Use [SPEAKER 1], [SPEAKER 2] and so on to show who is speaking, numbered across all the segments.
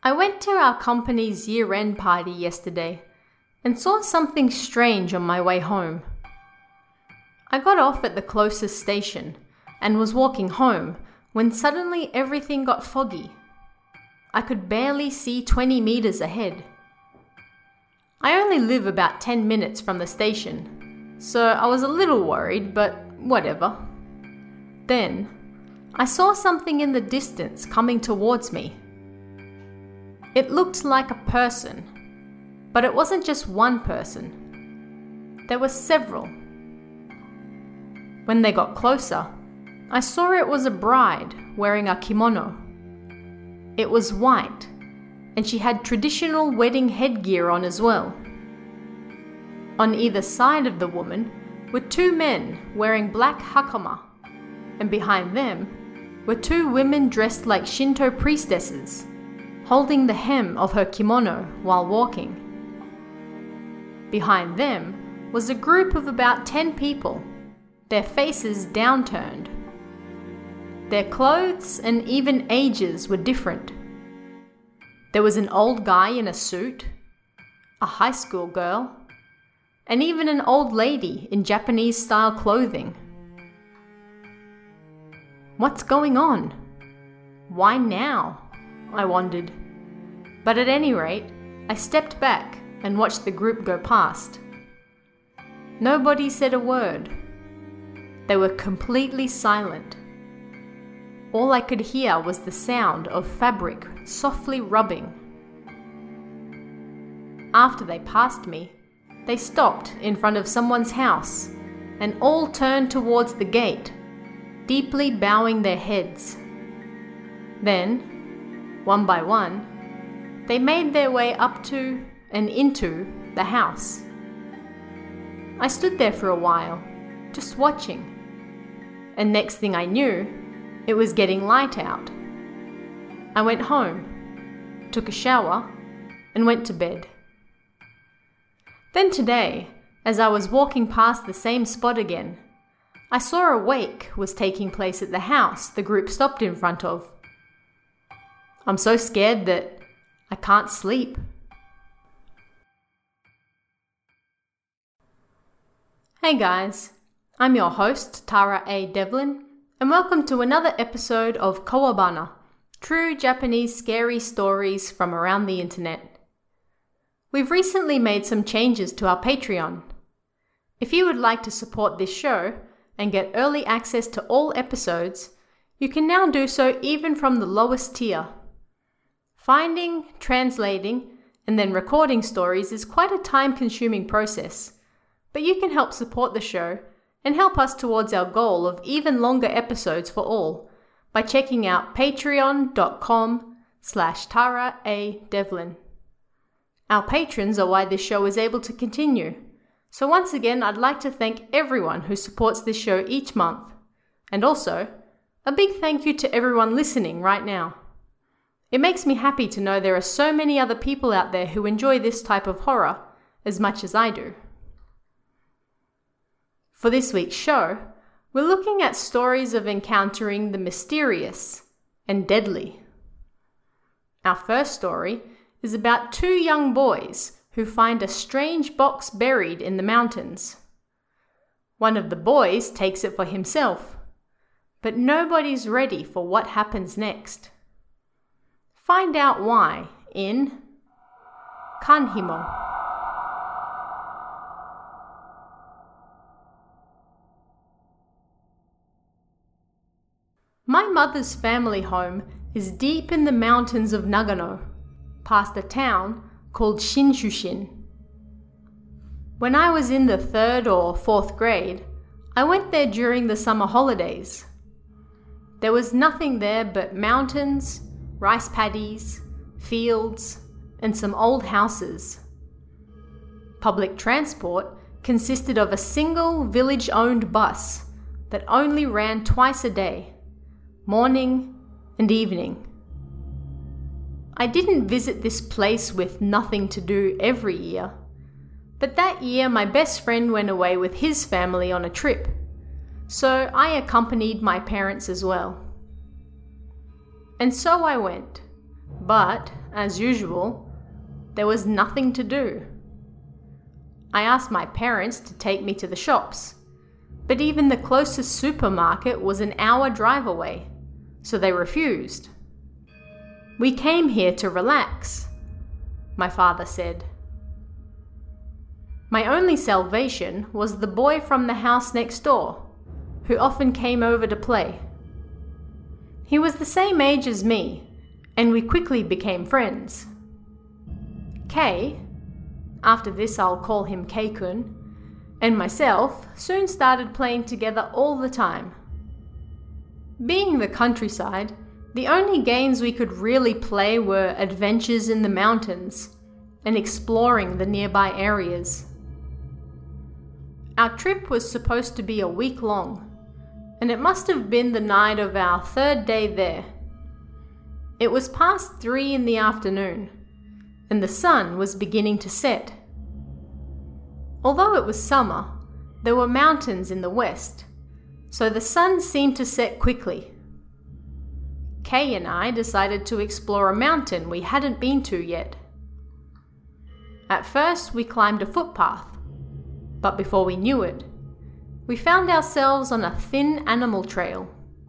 [SPEAKER 1] I went to our company's year-end party yesterday and saw something strange on my way home. I got off at the closest station and was walking home when suddenly everything got foggy. I could barely see 20 meters ahead. I only live about 10 minutes from the station, so I was a little worried, but whatever. Then, I saw something in the distance coming towards me. It looked like a person, but it wasn't just one person. There were several. When they got closer, I saw it was a bride wearing a kimono. It was white, and she had traditional wedding headgear on as well. On either side of the woman were two men wearing black hakama, and behind them were two women dressed like Shinto priestesses, holding the hem of her kimono while walking. Behind them was a group of about 10 people, their faces downturned. Their clothes and even ages were different. There was an old guy in a suit, a high school girl, and even an old lady in Japanese-style clothing. What's going on? Why now? I wondered. But at any rate, I stepped back and watched the group go past. Nobody said a word. They were completely silent. All I could hear was the sound of fabric softly rubbing. After they passed me, they stopped in front of someone's house and all turned towards the gate, deeply bowing their heads. Then, one by one, they made their way up to and into the house. I stood there for a while, just watching, and next thing I knew, it was getting light out. I went home, took a shower, and went to bed. Then today, as I was walking past the same spot again, I saw a wake was taking place at the house the group stopped in front of. I'm so scared that I can't sleep. Hey guys, I'm your host, Tara A. Devlin, and welcome to another episode of Kawabana, true Japanese scary stories from around the internet. We've recently made some changes to our Patreon. If you would like to support this show and get early access to all episodes, you can now do so even from the lowest tier. Finding, translating, and then recording stories is quite a time-consuming process, but you can help support the show and help us towards our goal of even longer episodes for all by checking out patreon.com/TaraADevlin. Our patrons are why this show is able to continue. So once again, I'd like to thank everyone who supports this show each month. And also, a big thank you to everyone listening right now. It makes me happy to know there are so many other people out there who enjoy this type of horror as much as I do. For this week's show, we're looking at stories of encountering the mysterious and deadly. Our first story is about two young boys who find a strange box buried in the mountains. One of the boys takes it for himself, but nobody's ready for what happens next. Find out why in Kanhimo. My mother's family home is deep in the mountains of Nagano, past a town called Shinshushin. When I was in the 3rd or 4th grade, I went there during the summer holidays. There was nothing there but mountains, rice paddies, fields, and some old houses. Public transport consisted of a single village-owned bus that only ran twice a day, morning and evening. I didn't visit this place with nothing to do every year, but that year my best friend went away with his family on a trip, so I accompanied my parents as well. And so I went, but as usual, there was nothing to do. I asked my parents to take me to the shops, but even the closest supermarket was an hour drive away, so they refused. "We came here to relax," my father said. My only salvation was the boy from the house next door, who often came over to play. He was the same age as me, and we quickly became friends. Kay, after this I'll call him Kei-kun, and myself soon started playing together all the time. Being the countryside, the only games we could really play were adventures in the mountains and exploring the nearby areas. Our trip was supposed to be a week long, and it must have been the night of our third day there. It was past 3 in the afternoon, and the sun was beginning to set. Although it was summer, there were mountains in the west, so the sun seemed to set quickly. Kay and I decided to explore a mountain we hadn't been to yet. At first, we climbed a footpath, but before we knew it, we found ourselves on a thin animal trail.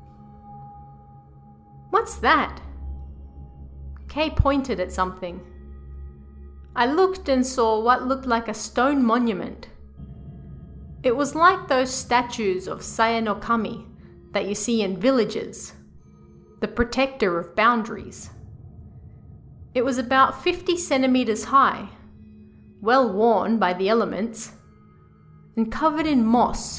[SPEAKER 1] "What's that?" Kay pointed at something. I looked and saw what looked like a stone monument. It was like those statues of Saya no Kami that you see in villages, the protector of boundaries. It was about 50 centimeters high, well worn by the elements, and covered in moss.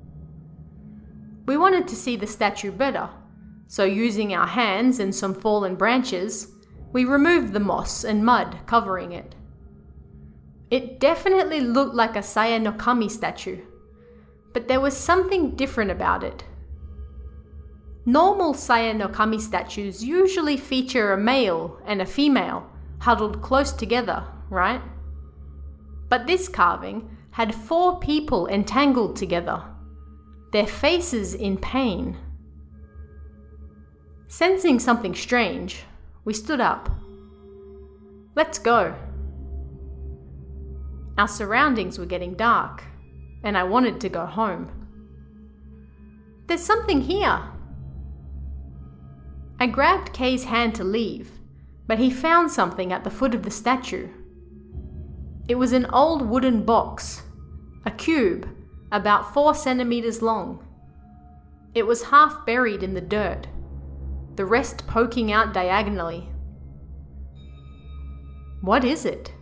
[SPEAKER 1] We wanted to see the statue better, so using our hands and some fallen branches, we removed the moss and mud covering it. It definitely looked like a Saya no Kami statue, but there was something different about it. Normal Saya no Kami statues usually feature a male and a female huddled close together, right? But this carving had 4 people entangled together, their faces in pain. Sensing something strange, we stood up. "Let's go." Our surroundings were getting dark, and I wanted to go home. "There's something here." I grabbed Kay's hand to leave, but he found something at the foot of the statue. It was an old wooden box, a cube about 4 centimeters long. It was half buried in the dirt, the rest poking out diagonally. "What is it?"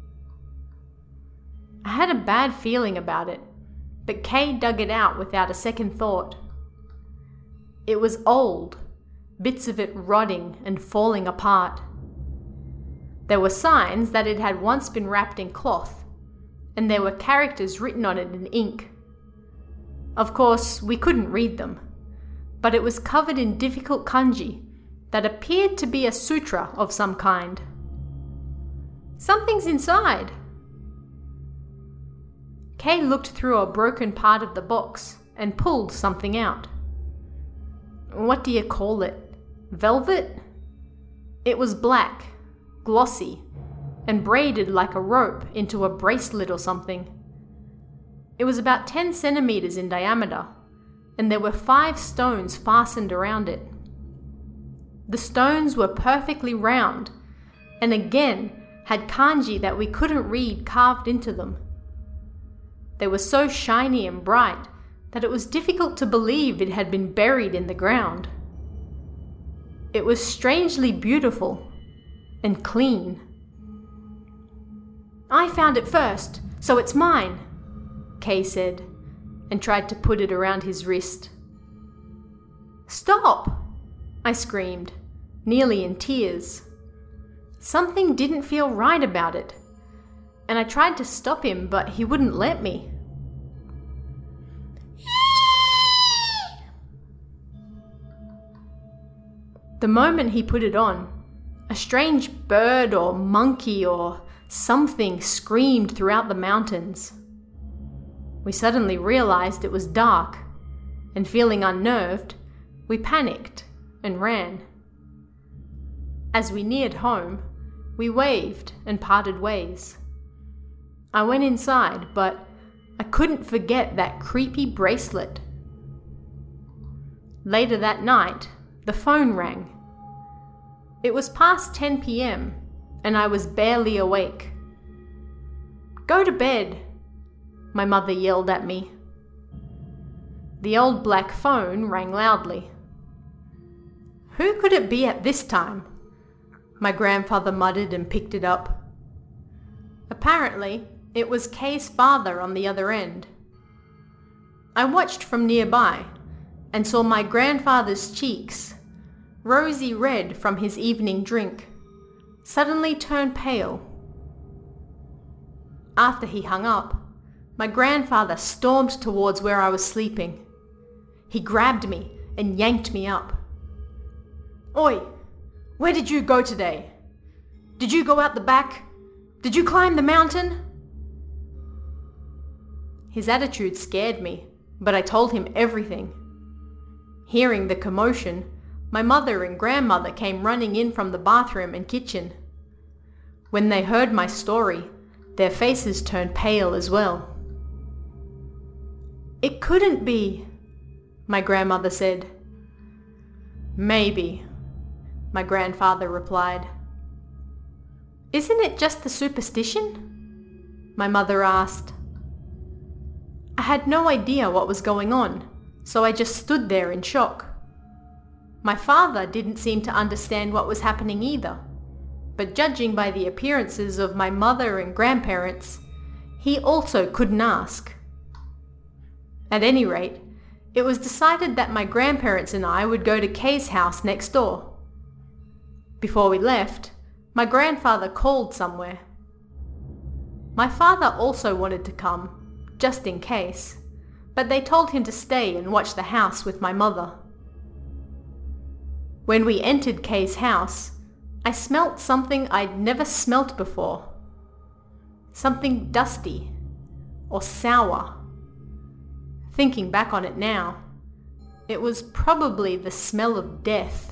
[SPEAKER 1] I had a bad feeling about it, but Kay dug it out without a second thought. It was old, bits of it rotting and falling apart. There were signs that it had once been wrapped in cloth, and there were characters written on it in ink. Of course, we couldn't read them, but it was covered in difficult kanji that appeared to be a sutra of some kind. "Something's inside." Kay looked through a broken part of the box and pulled something out. What do you call it? Velvet? It was black, glossy, and braided like a rope into a bracelet or something. It was about 10 centimeters in diameter, and there were 5 stones fastened around it. The stones were perfectly round, and again had kanji that we couldn't read carved into them. They were so shiny and bright that it was difficult to believe it had been buried in the ground. It was strangely beautiful and clean. "I found it first, so it's mine," Kay said, and tried to put it around his wrist. "Stop!" I screamed, nearly in tears. Something didn't feel right about it, and I tried to stop him, but he wouldn't let me. The moment he put it on, a strange bird or monkey or something screamed throughout the mountains. We suddenly realized it was dark, and feeling unnerved, we panicked and ran. As we neared home, We waved and parted ways. I went inside, but I couldn't forget that creepy bracelet. Later that night, the phone rang. It was past 10 p.m. and I was barely awake. "Go to bed," my mother yelled at me. The old black phone rang loudly. "Who could it be at this time?" my grandfather muttered and picked it up. Apparently, it was Kay's father on the other end. I watched from nearby and saw my grandfather's cheeks, rosy red from his evening drink, suddenly turn pale. After he hung up, my grandfather stormed towards where I was sleeping. He grabbed me and yanked me up. "Oi, where did you go today? Did you go out the back? Did you climb the mountain?" His attitude scared me, but I told him everything. Hearing the commotion, my mother and grandmother came running in from the bathroom and kitchen. When they heard my story, their faces turned pale as well. "It couldn't be," my grandmother said. "Maybe," my grandfather replied. "Isn't it just the superstition?" my mother asked. I had no idea what was going on, so I just stood there in shock. My father didn't seem to understand what was happening either, but judging by the appearances of my mother and grandparents, he also couldn't ask. At any rate, it was decided that my grandparents and I would go to Kay's house next door. Before we left, my grandfather called somewhere. My father also wanted to come, just in case, but they told him to stay and watch the house with my mother. When we entered Kay's house, I smelt something I'd never smelt before. Something dusty or sour. Thinking back on it now, it was probably the smell of death.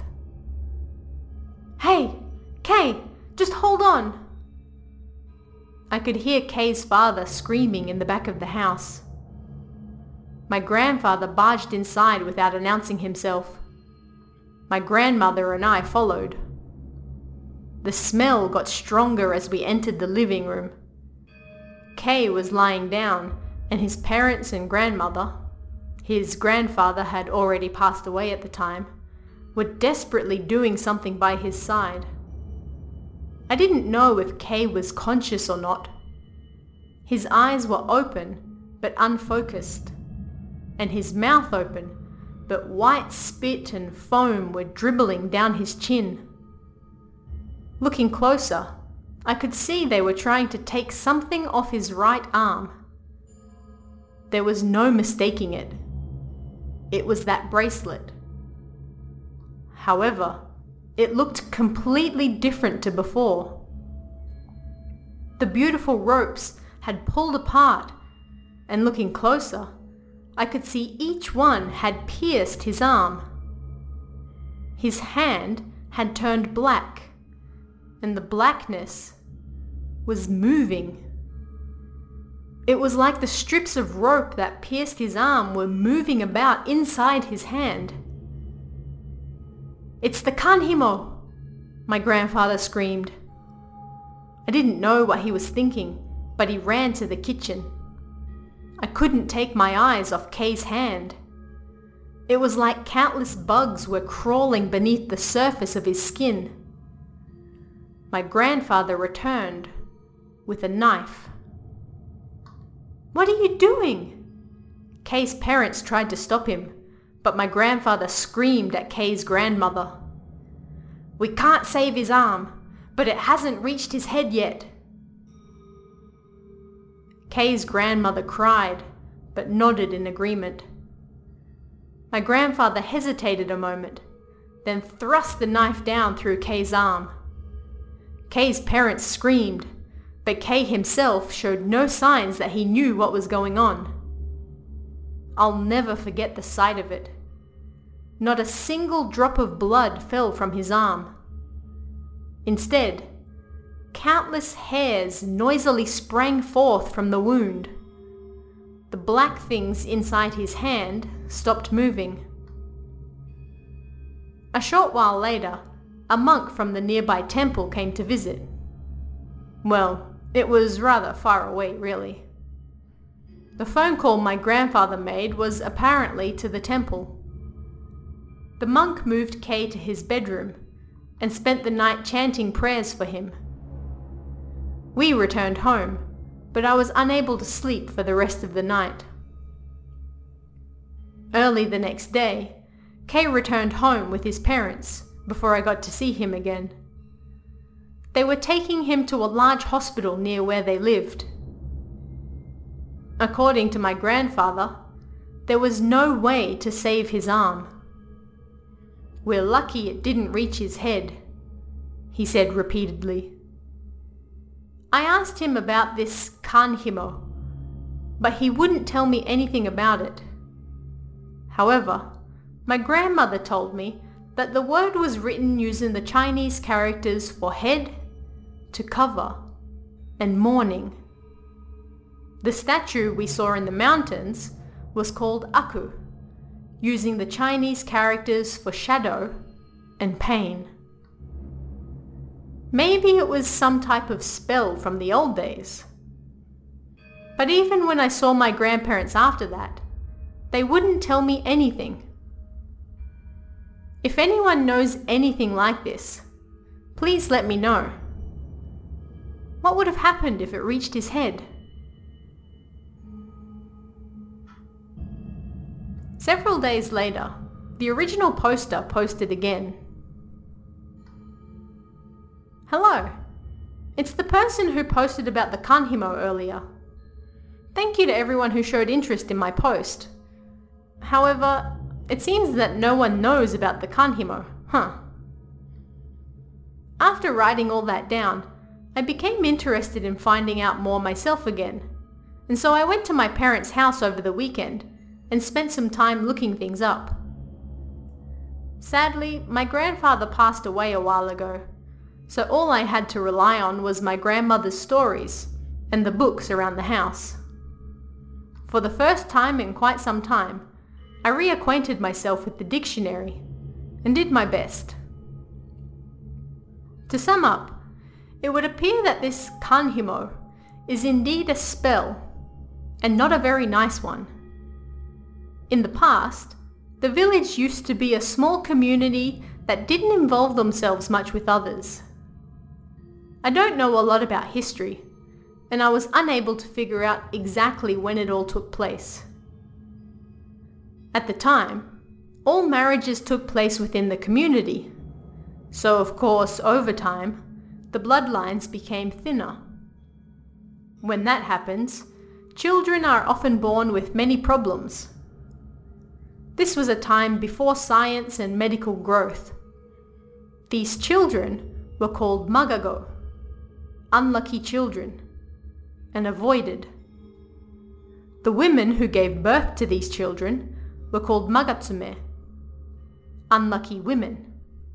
[SPEAKER 1] "Hey, Kay, just hold on!" I could hear Kay's father screaming in the back of the house. My grandfather barged inside without announcing himself. My grandmother and I followed. The smell got stronger as we entered the living room. Kay was lying down, and his parents and grandmother, his grandfather had already passed away at the time, were desperately doing something by his side. I didn't know if Kay was conscious or not. His eyes were open but unfocused, and his mouth open, but white spit and foam were dribbling down his chin. Looking closer, I could see they were trying to take something off his right arm. There was no mistaking it. It was that bracelet. However, it looked completely different to before. The beautiful ropes had pulled apart, and looking closer, I could see each one had pierced his arm. His hand had turned black, and the blackness was moving. It was like the strips of rope that pierced his arm were moving about inside his hand. "It's the kanhimo!" my grandfather screamed. I didn't know what he was thinking, but he ran to the kitchen. I couldn't take my eyes off Kay's hand. It was like countless bugs were crawling beneath the surface of his skin. My grandfather returned with a knife. "What are you doing?" Kay's parents tried to stop him, but my grandfather screamed at Kay's grandmother. "We can't save his arm, but it hasn't reached his head yet." Kay's grandmother cried, but nodded in agreement. My grandfather hesitated a moment, then thrust the knife down through Kay's arm. Kay's parents screamed, but Kay himself showed no signs that he knew what was going on. I'll never forget the sight of it. Not a single drop of blood fell from his arm. Instead, countless hairs noisily sprang forth from the wound. The black things inside his hand stopped moving. A short while later, a monk from the nearby temple came to visit. Well, it was rather far away, really. The phone call my grandfather made was apparently to the temple. The monk moved Kay to his bedroom and spent the night chanting prayers for him. We returned home, but I was unable to sleep for the rest of the night. Early the next day, Kay returned home with his parents before I got to see him again. They were taking him to a large hospital near where they lived. According to my grandfather, there was no way to save his arm. "We're lucky it didn't reach his head," he said repeatedly. I asked him about this kanhimo, but he wouldn't tell me anything about it. However, my grandmother told me that the word was written using the Chinese characters for head, to cover, and mourning. The statue we saw in the mountains was called Aku, using the Chinese characters for shadow and pain. Maybe it was some type of spell from the old days. But even when I saw my grandparents after that, they wouldn't tell me anything. If anyone knows anything like this, please let me know. What would have happened if it reached his head? Several days later, the original poster posted again. Hello, it's the person who posted about the kanhimo earlier. Thank you to everyone who showed interest in my post. However, it seems that no one knows about the kanhimo, After writing all that down, I became interested in finding out more myself again, and so I went to my parents' house over the weekend and spent some time looking things up. Sadly, my grandfather passed away a while ago, so all I had to rely on was my grandmother's stories and the books around the house. For the first time in quite some time, I reacquainted myself with the dictionary and did my best. To sum up, it would appear that this kanhimo is indeed a spell, and not a very nice one. In the past, the village used to be a small community that didn't involve themselves much with others. I don't know a lot about history, and I was unable to figure out exactly when it all took place. At the time, all marriages took place within the community, so of course, over time, the bloodlines became thinner. When that happens, children are often born with many problems. This was a time before science and medical growth. These children were called magago, unlucky children, and avoided. The women who gave birth to these children were called magatsume, unlucky women.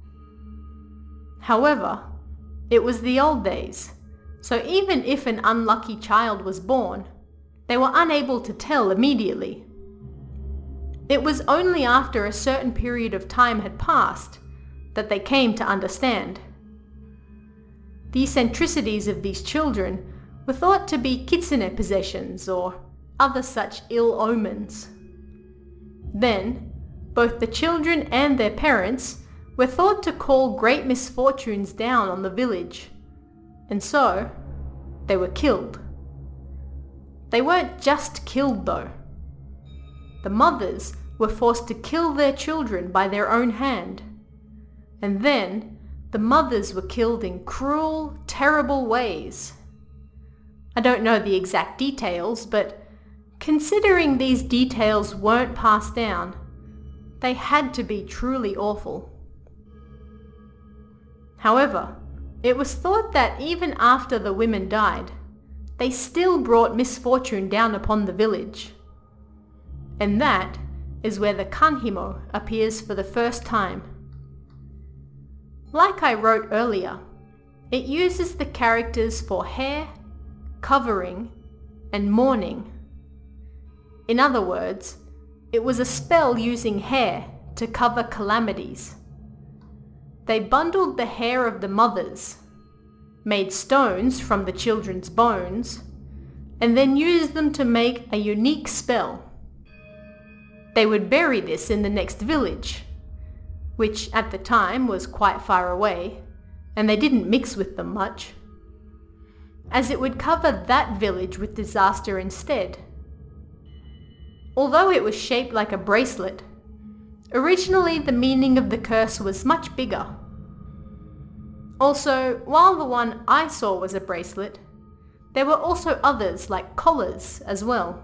[SPEAKER 1] However, it was the old days, so even if an unlucky child was born, they were unable to tell immediately. It was only after a certain period of time had passed that they came to understand. The eccentricities of these children were thought to be kitsune possessions or other such ill omens. Then, both the children and their parents were thought to call great misfortunes down on the village, and so they were killed. They weren't just killed though. The mothers were forced to kill their children by their own hand, and then the mothers were killed in cruel, terrible ways. I don't know the exact details, but considering these details weren't passed down, they had to be truly awful. However, it was thought that even after the women died, they still brought misfortune down upon the village. And that is where the kanhimo appears for the first time. Like I wrote earlier, It uses the characters for hair, covering, and mourning. In other words, it was a spell using hair to cover calamities. They bundled the hair of the mothers, made stones from the children's bones, and then used them to make a unique spell. They would bury this in the next village, which at the time was quite far away, and they didn't mix with them much, as it would cover that village with disaster instead. Although it was shaped like a bracelet, originally the meaning of the curse was much bigger. Also, while the one I saw was a bracelet, there were also others like collars as well.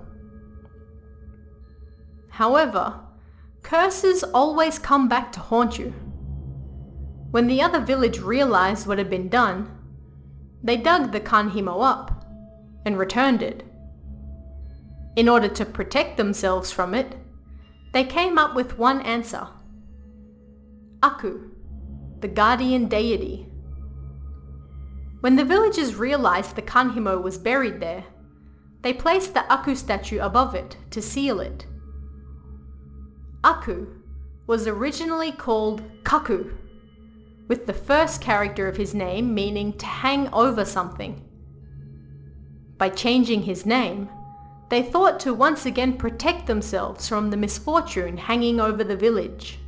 [SPEAKER 1] However, curses always come back to haunt you. When the other village realized what had been done, they dug the kanhimo up and returned it. In order to protect themselves from it, they came up with one answer: Aku, the guardian deity. When the villagers realized the kanhimo was buried there, they placed the Aku statue above it to seal it. Aku was originally called Kaku, with the first character of his name meaning to hang over something. By changing his name, they thought to once again protect themselves from the misfortune hanging over the village.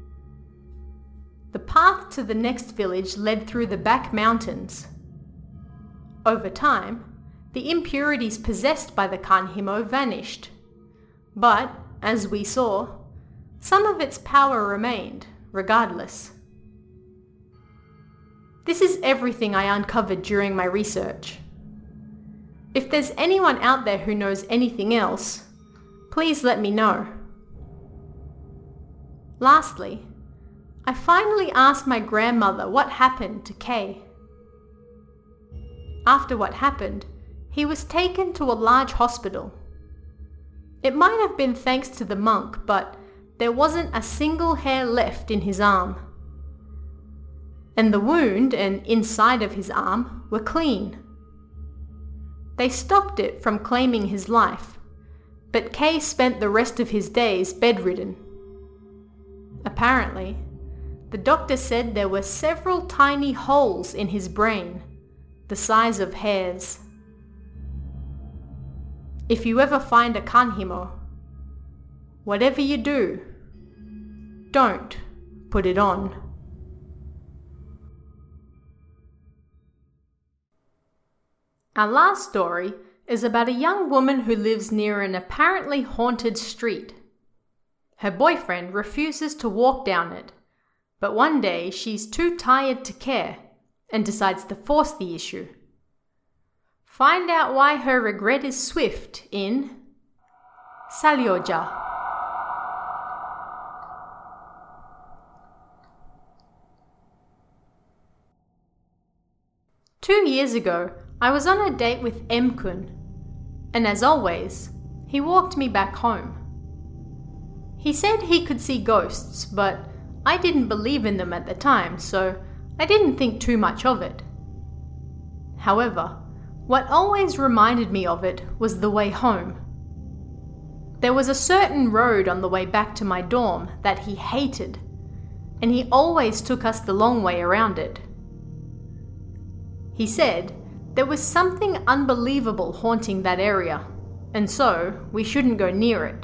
[SPEAKER 1] The path to the next village led through the back mountains. Over time, the impurities possessed by the kanhimo vanished, but, as we saw, some of its power remained, regardless. This is everything I uncovered during my research. If there's anyone out there who knows anything else, please let me know. Lastly, I finally asked my grandmother what happened to Kay. After what happened, he was taken to a large hospital. It might have been thanks to the monk, but there wasn't a single hair left in his arm. And the wound and inside of his arm were clean. They stopped it from claiming his life, but Kay spent the rest of his days bedridden. Apparently, the doctor said there were several tiny holes in his brain, the size of hairs. If you ever find a kanhimo, whatever you do, don't put it on. Our last story is about a young woman who lives near an apparently haunted street. Her boyfriend refuses to walk down it, but one day she's too tired to care and decides to force the issue. Find out why her regret is swift in Salyoja. Two years ago, I was on a date with M-kun, and as always, he walked me back home. He said he could see ghosts, but I didn't believe in them at the time, so I didn't think too much of it. However, what always reminded me of it was the way home. There was a certain road on the way back to my dorm that he hated, and he always took us the long way around it. He said there was something unbelievable haunting that area, and so we shouldn't go near it.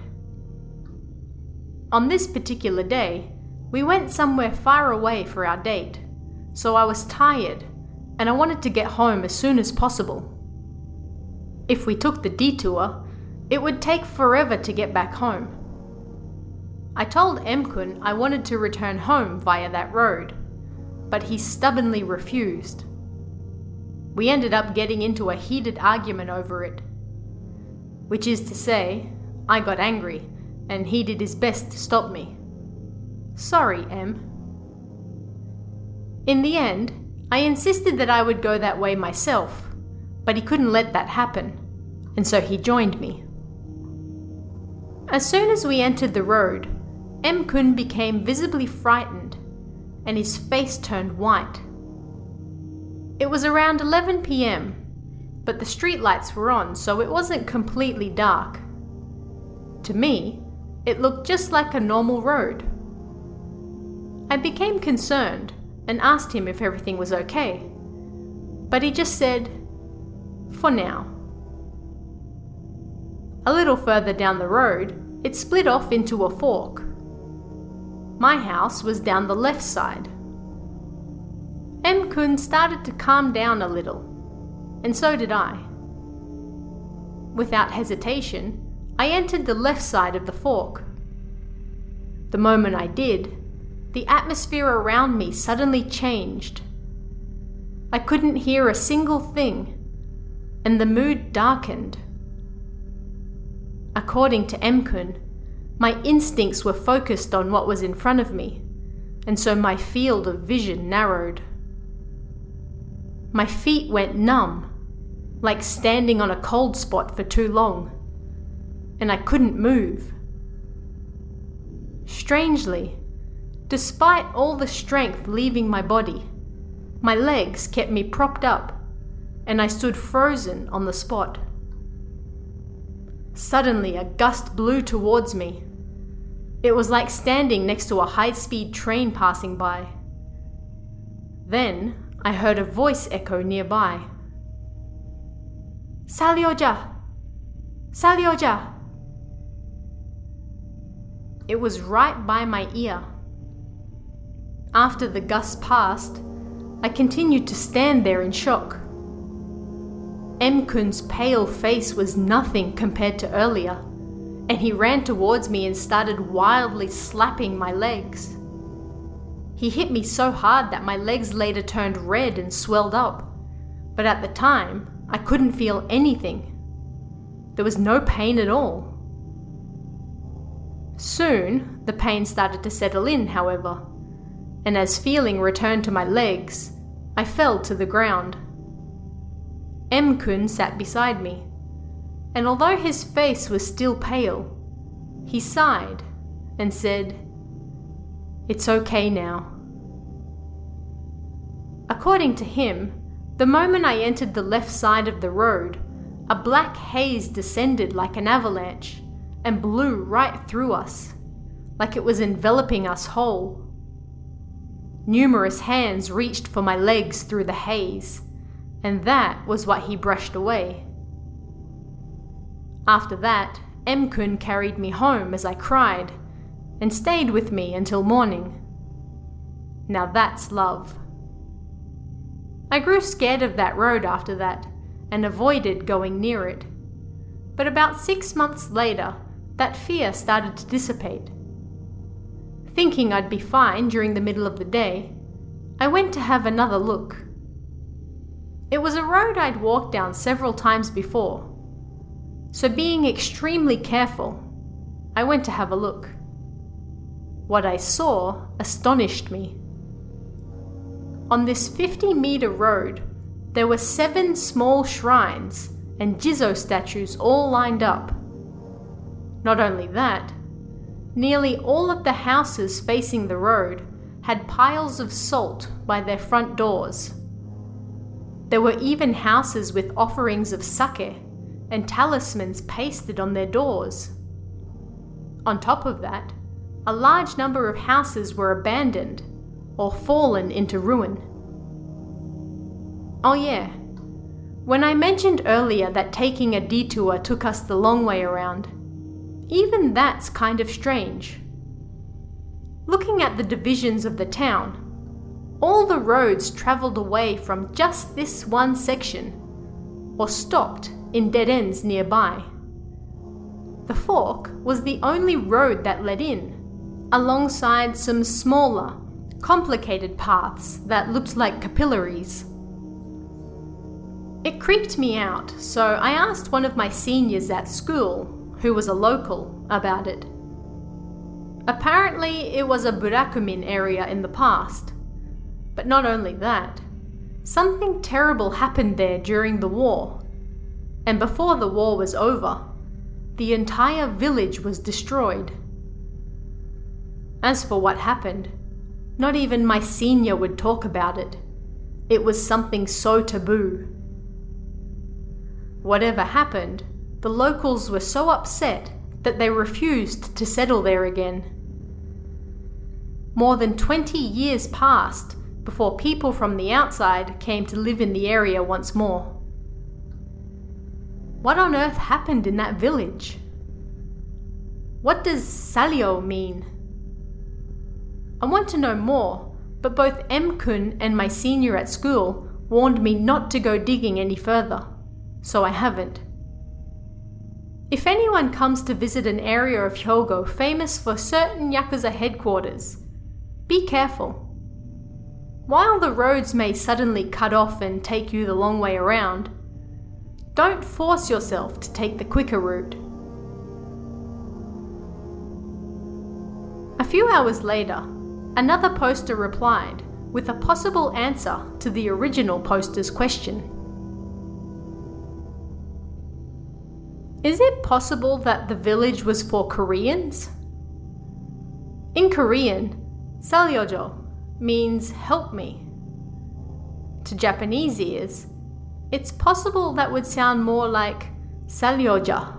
[SPEAKER 1] On this particular day, we went somewhere far away for our date, so I was tired, and I wanted to get home as soon as possible. If we took the detour, it would take forever to get back home. I told M-kun I wanted to return home via that road, but he stubbornly refused. We ended up getting into a heated argument over it. Which is to say, I got angry, and he did his best to stop me. Sorry, M. In the end, I insisted that I would go that way myself, but he couldn't let that happen, and so he joined me. As soon as we entered the road, M-kun became visibly frightened, and his face turned white. It was around 11 p.m, but the streetlights were on, so it wasn't completely dark. To me, it looked just like a normal road. I became concerned and asked him if everything was okay, but he just said, "For now." A little further down the road, it split off into a fork. My house was down the left side. M-kun started to calm down a little, and so did I. Without hesitation, I entered the left side of the fork. The moment I did, the atmosphere around me suddenly changed. I couldn't hear a single thing, and the mood darkened. According to M-kun, my instincts were focused on what was in front of me, and so my field of vision narrowed. My feet went numb, like standing on a cold spot for too long, and I couldn't move. Strangely, despite all the strength leaving my body, my legs kept me propped up, and I stood frozen on the spot. Suddenly, a gust blew towards me. It was like standing next to a high-speed train passing by. Then, I heard a voice echo nearby. "Salyoja! Salyoja!" It was right by my ear. After the gust passed, I continued to stand there in shock. M-kun's pale face was nothing compared to earlier, and he ran towards me and started wildly slapping my legs. He hit me so hard that my legs later turned red and swelled up, but at the time, I couldn't feel anything. There was no pain at all. Soon, the pain started to settle in, however, and as feeling returned to my legs, I fell to the ground. M-kun sat beside me, and although his face was still pale, he sighed and said, "It's okay now." According to him, the moment I entered the left side of the road, a black haze descended like an avalanche and blew right through us, like it was enveloping us whole. Numerous hands reached for my legs through the haze, and that was what he brushed away. After that, M-kun carried me home as I cried, and stayed with me until morning. Now that's love. I grew scared of that road after that, and avoided going near it. But about 6 months later, that fear started to dissipate. Thinking I'd be fine during the middle of the day, I went to have another look. It was a road I'd walked down several times before, so being extremely careful, I went to have a look. What I saw astonished me. On this 50-meter road, there were 7 small shrines and Jizo statues all lined up. Not only that, nearly all of the houses facing the road had piles of salt by their front doors. There were even houses with offerings of sake and talismans pasted on their doors. On top of that, a large number of houses were abandoned or fallen into ruin. Oh yeah, when I mentioned earlier that taking a detour took us the long way around, even that's kind of strange. Looking at the divisions of the town, all the roads travelled away from just this one section, or stopped in dead ends nearby. The fork was the only road that led in, alongside some smaller, complicated paths that looked like capillaries. It creeped me out, so I asked one of my seniors at school, who was a local, about it. Apparently, it was a burakumin area in the past. But not only that, something terrible happened there during the war. And before the war was over, the entire village was destroyed. As for what happened, not even my senior would talk about it. it was something so taboo. Whatever happened, the locals were so upset that they refused to settle there again. More than 20 years passed before people from the outside came to live in the area once more. What on earth happened in that village? What does Salyo mean? I want to know more, but both M-kun and my senior at school warned me not to go digging any further, so I haven't. If anyone comes to visit an area of Hyogo famous for certain Yakuza headquarters, be careful. While the roads may suddenly cut off and take you the long way around, don't force yourself to take the quicker route. A few hours later, another poster replied with a possible answer to the original poster's question. Is it possible that the village was for Koreans? In Korean, Salyojo means help me. To Japanese ears, it's possible that would sound more like Salyoja.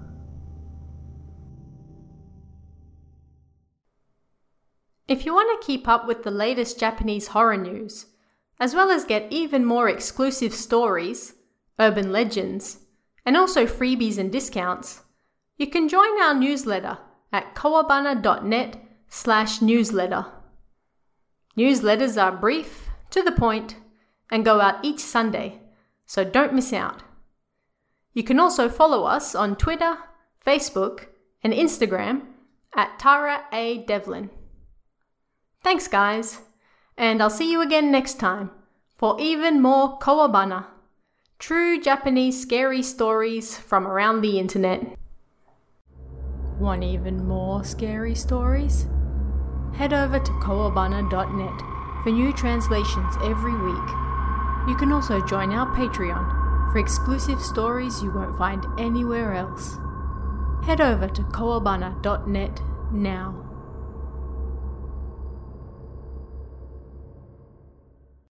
[SPEAKER 1] If you want to keep up with the latest Japanese horror news, as well as get even more exclusive stories, urban legends, and also freebies and discounts, you can join our newsletter at kawabana.net/newsletter. Newsletters are brief, to the point, and go out each Sunday, so don't miss out. You can also follow us on Twitter, Facebook, and Instagram at Tara A. Devlin. Thanks guys, and I'll see you again next time for even more Kawabana, true Japanese scary stories from around the internet. Want even more scary stories? Head over to kawabana.net for new translations every week. You can also join our Patreon for exclusive stories you won't find anywhere else. Head over to kawabana.net now.